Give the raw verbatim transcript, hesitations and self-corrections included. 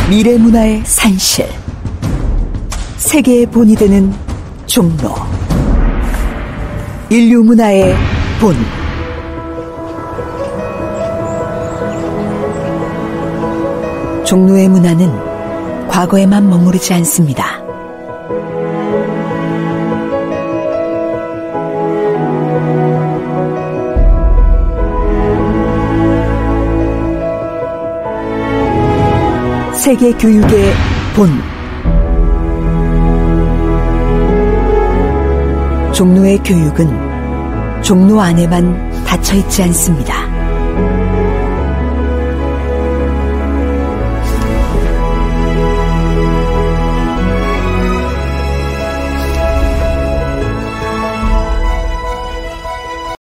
미래 문화의 산실, 세계의 본이 되는 종로. 인류 문화의 본. 종로의 문화는 과거에만 머무르지 않습니다. 세계 교육의 본. 종로의 교육은 종로 안에만 닫혀 있지 않습니다.